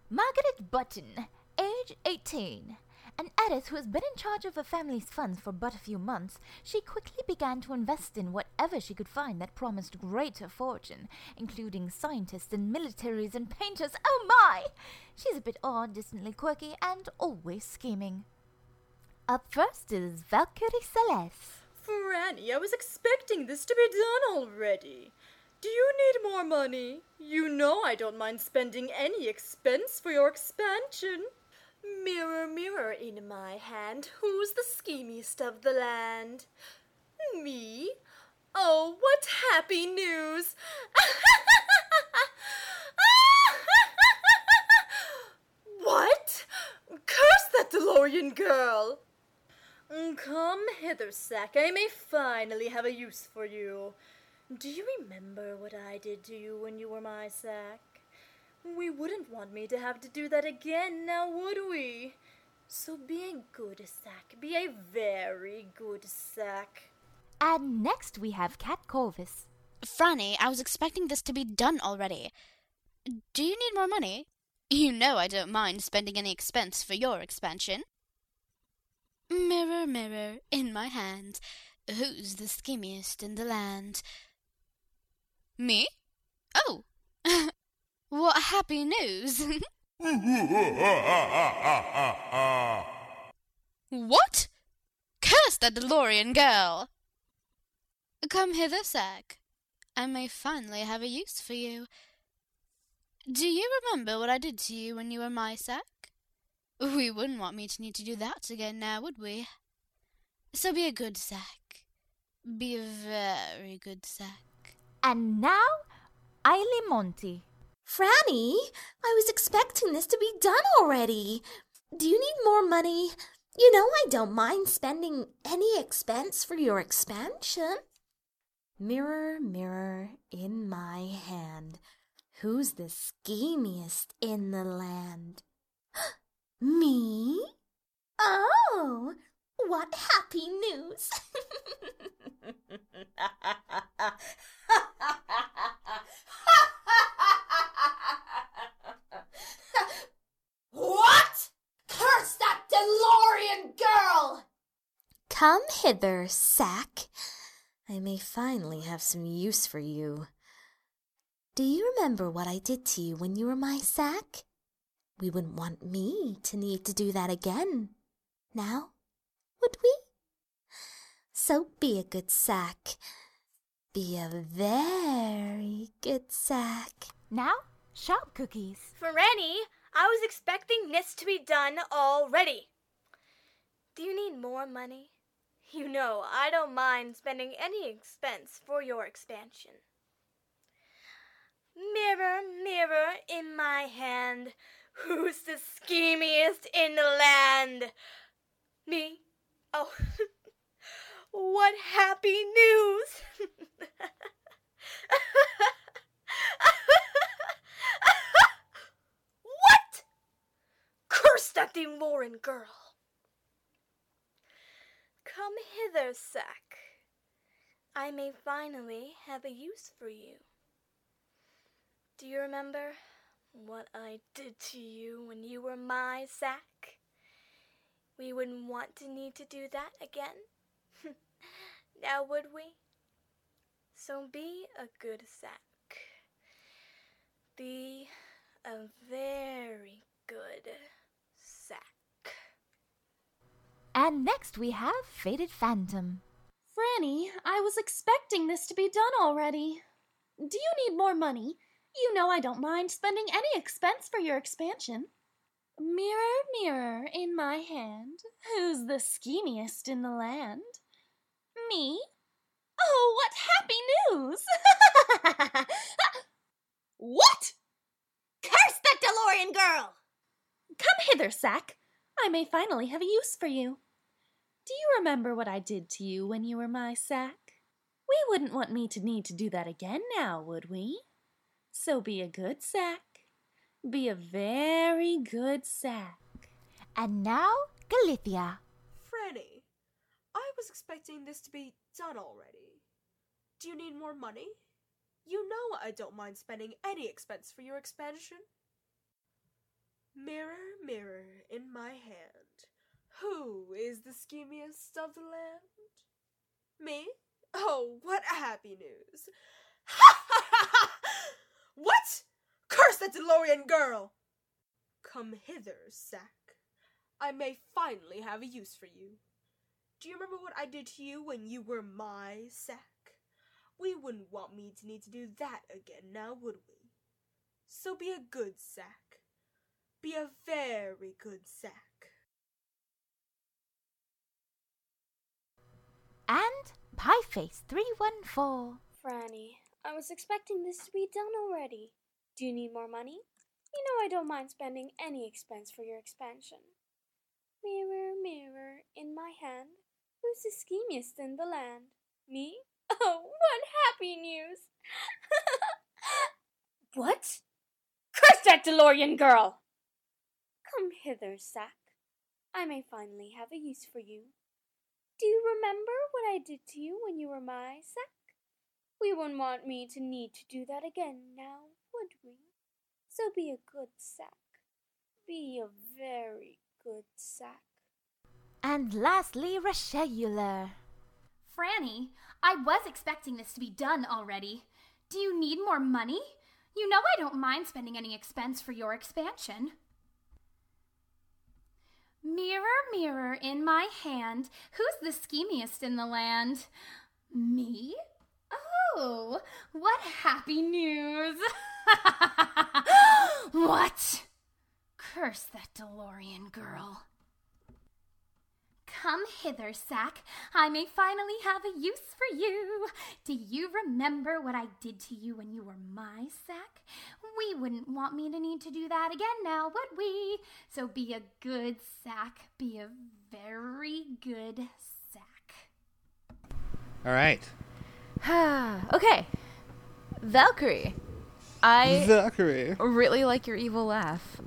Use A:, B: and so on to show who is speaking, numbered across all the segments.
A: Margaret Button, age 18. An Edith who has been in charge of her family's funds for but a few months, she quickly began to invest in whatever she could find that promised greater fortune, including scientists and militaries and painters. Oh my! She's a bit odd, distantly quirky, and always scheming. Up first is Valkyrie Celeste.
B: Franny, I was expecting this to be done already. Do you need more money? You know I don't mind spending any expense for your expansion. Mirror, mirror in my hand, who's the schemiest of the land? Me? Oh, what happy news! What? Curse that DeLorean girl! Come hither, Sack. I may finally have a use for you. Do you remember what I did to you when you were my Sack? We wouldn't want me to have to do that again, now would we? So be a good Sack. Be a very good Sack.
A: And next we have Cat Corvus.
C: Franny, I was expecting this to be done already. Do you need more money? You know I don't mind spending any expense for your expansion. Mirror, mirror in my hand, who's the schemiest in the land? Me? Oh, what happy news! What? Curse that DeLorean girl! Come hither, Sack. I may finally have a use for you. Do you remember what I did to you when you were my Sack? We wouldn't want me to need to do that again now, would we? So be a good Sack. Be a very good Sack.
A: And now, Eily Monty.
D: Franny, I was expecting this to be done already. Do you need more money? You know I don't mind spending any expense for your expansion. Mirror, mirror in my hand, who's the schemiest in the land? Me? Oh, what happy news! What? Curse that DeLorean girl! Come hither, Sack. I may finally have some use for you. Do you remember what I did to you when you were my Sack? We wouldn't want me to need to do that again, now, would we? So be a good Sack. Be a very good Sack.
A: Now, Sharp Cookies.
B: Franny, I was expecting this to be done already. Do you need more money? You know I don't mind spending any expense for your expansion. Mirror, mirror in my hand, who's the schemiest in the land? Me? Oh, what happy news! What? Curse that DeLorean girl! Come hither, Sack. I may finally have a use for you. Do you remember what I did to you when you were my Sack? We wouldn't want to need to do that again, now would we? So be a good Sack. Be a very good Sack.
A: And next we have Faded Phantom.
E: Franny, I was expecting this to be done already. Do you need more money? You know I don't mind spending any expense for your expansion. Mirror, mirror in my hand, who's the schemiest in the land? Me? Oh, what happy news! What? Curse that DeLorean girl! Come hither, Sack. I may finally have a use for you. Do you remember what I did to you when you were my Sack? We wouldn't want me to need to do that again now, would we? So be a good Sack. Be a very good Sack.
A: And now, Galithia.
F: Franny, I was expecting this to be done already. Do you need more money? You know I don't mind spending any expense for your expansion. Mirror, mirror in my hand, who is the schemiest of the land? Me? Oh, what happy news! Ha ha ha ha! What? Curse that DeLorean girl! Come hither, Sack. I may finally have a use for you. Do you remember what I did to you when you were my Sack? We wouldn't want me to need to do that again, now would we? So be a good Sack. Be a very good Sack.
A: And Pieface 314.
G: Franny, I was expecting this to be done already. Do you need more money? You know I don't mind spending any expense for your expansion. Mirror, mirror in my hand, who's the schemiest in the land? Me? Oh, what happy news! What? Curse that DeLorean girl! Come hither, Sack. I may finally have a use for you. Do you remember what I did to you when you were my Sack? We wouldn't want me to need to do that again now, would we? So be a good Sack. Be a very good Sack.
A: And lastly, Rashegular.
E: Franny, I was expecting this to be done already. Do you need more money? You know I don't mind spending any expense for your expansion. Mirror, mirror in my hand, who's the schemiest in the land? Me? Oh, what happy news! What? Curse that DeLorean girl. Come hither, Sack. I may finally have a use for you. Do you remember what I did to you when you were my Sack? We wouldn't want me to need to do that again now, would we? So be a good Sack. Be a very good Sack.
H: All right.
A: Okay. Valkyrie. I
H: Valkyrie.
A: really like your evil laugh.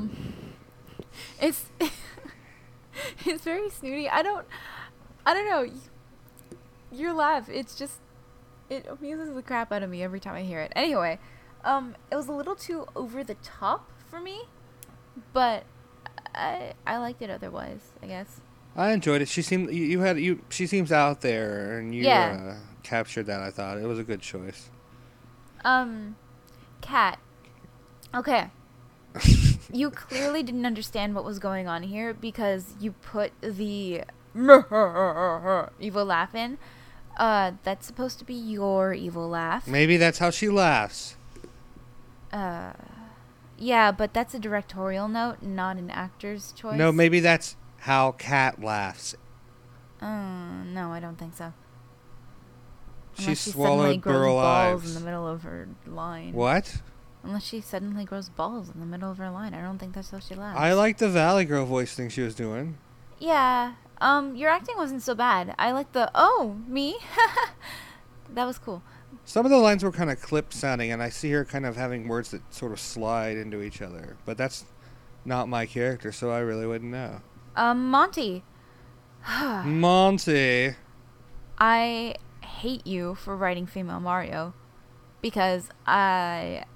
A: It's it's very snooty. I don't know. Your laugh, it amuses the crap out of me every time I hear it. Anyway, it was a little too over the top for me, but I liked it otherwise, I guess.
H: I enjoyed it. She seemed she seems out there, and you captured that. I thought it was a good choice.
A: Kat. Okay. You clearly didn't understand what was going on here because you put the evil laugh in. That's supposed to be your evil laugh.
H: Maybe that's how she laughs.
A: Yeah, but that's a directorial note, not an actor's choice.
H: No, maybe that's how Kat laughs.
A: No, I don't think so.
H: She swallowed Burl
A: balls
H: Ives
A: in the middle of her line.
H: What?
A: Unless she suddenly grows balls in the middle of her line. I don't think that's how she laughs.
H: I like the Valley Girl voice thing she was doing.
A: Yeah. Your acting wasn't so bad. I like the, me? That was cool.
H: Some of the lines were kind of clipped sounding, and I see her kind of having words that sort of slide into each other. But that's not my character, so I really wouldn't know.
A: Monty.
H: Monty.
A: I hate you for writing female Mario. Because I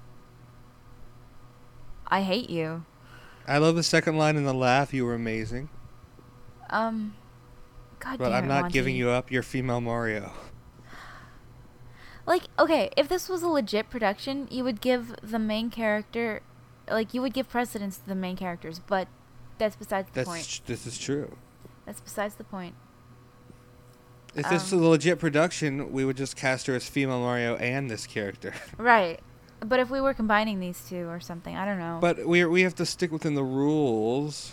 A: hate you.
H: I love the second line in the laugh. You were amazing.
A: God
H: but
A: damn
H: I'm
A: it,
H: not
A: Monty.
H: giving you up. You're female Mario.
A: Like, okay, if this was a legit production, you would give the main character, like, you would give precedence to the main characters, but that's besides the point.
H: This is true.
A: That's besides the point.
H: If this was a legit production, we would just cast her as female Mario and this character.
A: Right. But if we were combining these two or something, I don't know.
H: But we have to stick within the rules.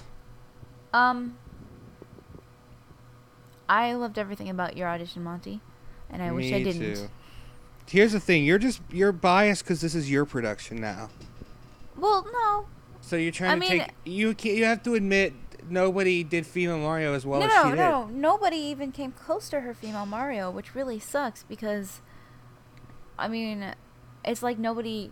A: I loved everything about your audition, Monty, and I wish I didn't.
H: Me too. Here's the thing: you're biased because this is your production now.
A: Well, no.
H: So you're trying to take you have to admit nobody did female Mario as well as she did.
A: No, nobody even came close to her female Mario, which really sucks because, I mean, it's like nobody.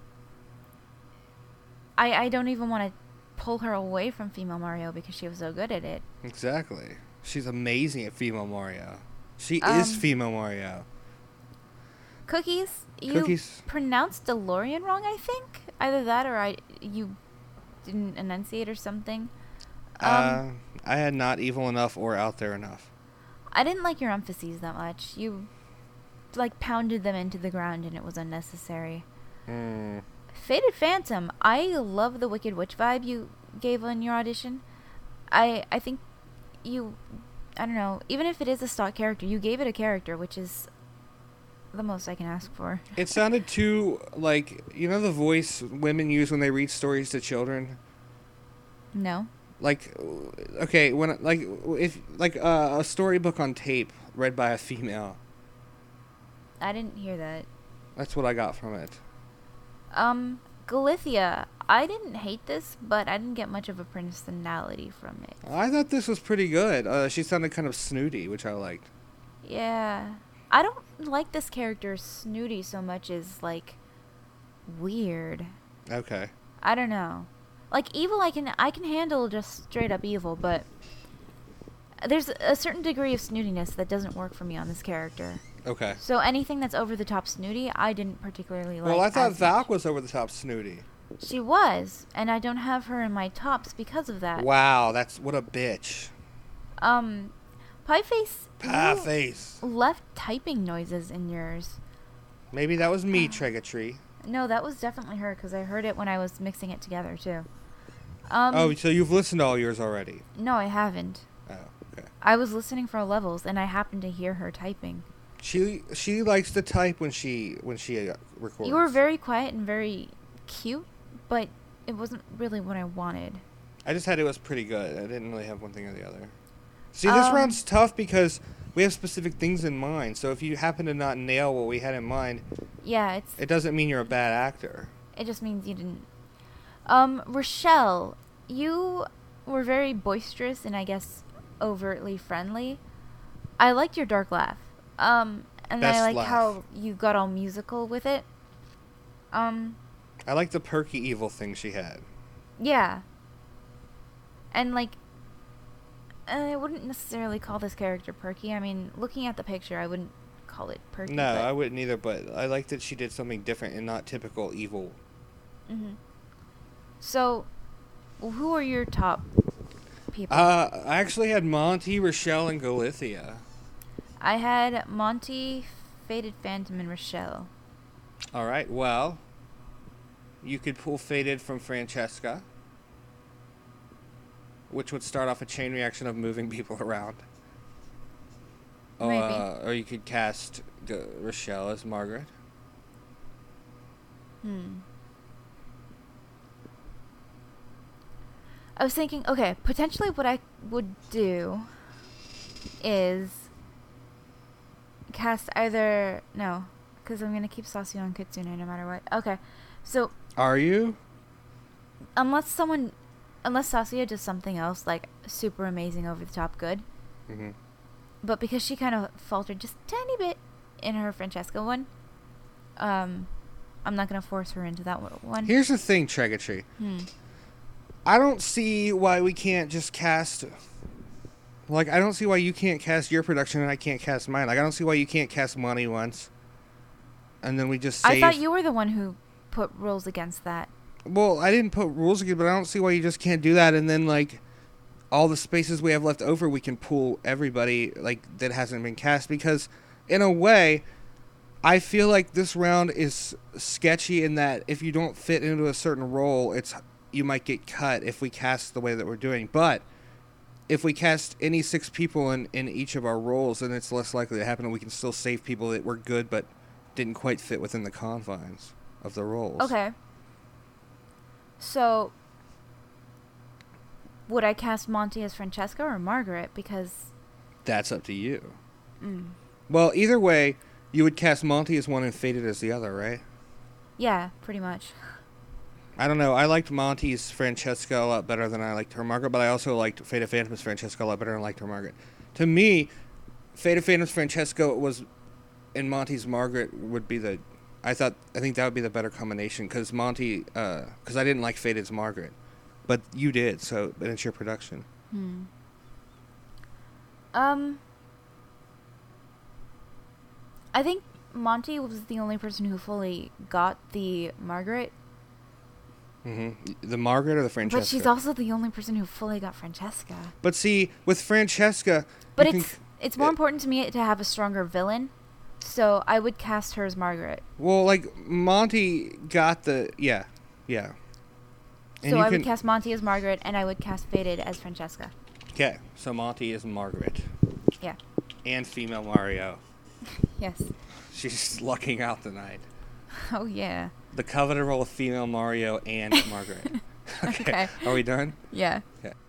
A: I don't even want to pull her away from female Mario because she was so good at it.
H: Exactly. She's amazing at female Mario. She is female Mario.
A: Cookies, you pronounced DeLorean wrong, I think. Either that or you didn't enunciate or something.
H: I had not evil enough or out there enough.
A: I didn't like your emphases that much. You, like, pounded them into the ground and it was unnecessary. Faded Phantom, I love the Wicked Witch vibe you gave on your audition. I think you, I don't know, even if it is a stock character, you gave it a character, which is the most I can ask for.
H: It sounded too, like, you know the voice women use when they read stories to children?
A: No.
H: Like, okay, when, like, if, like, a storybook on tape read by a female.
A: I didn't hear that.
H: That's what I got from it.
A: Galithia, I didn't hate this, but I didn't get much of a personality from it.
H: I thought this was pretty good. She sounded kind of snooty, which I liked.
A: Yeah. I don't like this character snooty so much as, like, weird.
H: Okay.
A: I don't know. Like, evil, I can handle just straight up evil, but there's a certain degree of snootiness that doesn't work for me on this character.
H: Okay.
A: So anything that's over the top snooty, I didn't particularly like.
H: Well, I thought
A: as
H: Valk
A: much.
H: was over the top snooty.
A: She was, and I don't have her in my tops because of that.
H: Wow, that's what a bitch.
A: Pieface.
H: Pieface.
A: Left typing noises in yours.
H: Maybe that was me, Tregatree.
A: No, that was definitely her because I heard it when I was mixing it together too.
H: Oh, so you've listened to all yours already?
A: No, I haven't.
H: Oh, okay.
A: I was listening for levels, and I happened to hear her typing.
H: She likes to type when she records.
A: You were very quiet and very cute, but it wasn't really what I wanted.
H: I just had it was pretty good. I didn't really have one thing or the other. See, this round's tough because we have specific things in mind. So if you happen to not nail what we had in mind,
A: yeah,
H: it doesn't mean you're a bad actor.
A: It just means you didn't. Rochelle, you were very boisterous and I guess overtly friendly. I liked your dark laugh. And
H: Best
A: I liked
H: laugh.
A: how you got all musical with it.
H: I like the perky evil thing she had.
A: Yeah. And like, I wouldn't necessarily call this character perky. I mean, looking at the picture, I wouldn't call it perky.
H: No, I wouldn't either, but I like that she did something different and not typical evil.
A: Mm-hmm. So, who are your top people?
H: I actually had Monty, Rochelle, and Galithia.
A: I had Monty, Faded Phantom, and Rochelle.
H: All right, well, you could pull Faded from Francesca, which would start off a chain reaction of moving people around.
A: Maybe.
H: Or you could cast Rochelle as Margaret.
A: I was thinking, okay, potentially what I would do is cast either... No, because I'm going to keep Sasio and Kitsune no matter what. Okay, so...
H: Are you?
A: Unless Sasio does something else, like, super amazing, over-the-top good.
H: Mm-hmm.
A: But because she kind of faltered just a tiny bit in her Francesca one, I'm not going to force her into that one.
H: Here's the thing, Tregatree. I don't see why we can't just cast... Like, I don't see why you can't cast your production and I can't cast mine. Like, I don't see why you can't cast Monty once. And then we just save...
A: I thought you were the one who put rules against that.
H: Well, I didn't put rules against, but I don't see why you just can't do that. And then, like, all the spaces we have left over, we can pull everybody, like, that hasn't been cast. Because, in a way, I feel like this round is sketchy in that if you don't fit into a certain role, you might get cut if we cast the way that we're doing. But if we cast any 6 people in each of our roles, then it's less likely to happen, and we can still save people that were good but didn't quite fit within the confines of the roles.
A: Okay. So, would I cast Monty as Francesca or Margaret? Because...
H: That's up to you. Well, either way, you would cast Monty as one and Faded as the other, right?
A: Yeah, pretty much.
H: I don't know. I liked Monty's Francesca a lot better than I liked her Margaret, but I also liked Faded Phantom's Francesca a lot better than I liked her Margaret. To me, Faded Phantom's Francesca was, and Monty's Margaret would be the... I think that would be the better combination, because Monty... Because I didn't like Faded's Margaret. But you did, so it's your production.
A: I think Monty was the only person who fully got the Margaret
H: The Margaret or the Francesca?
A: But she's also the only person who fully got Francesca.
H: But see, with Francesca...
A: But it's more important to me to have a stronger villain, so I would cast her as Margaret.
H: Well, like, Monty got the... Yeah. And
A: So I would cast Monty as Margaret, and I would cast Faded as Francesca.
H: Okay, so Monty is Margaret.
A: Yeah.
H: And female Mario.
A: Yes.
H: She's lucking out tonight.
A: Oh, yeah.
H: The coveted role of female Mario and Margaret. Okay. Are we done?
A: Yeah.
H: Okay.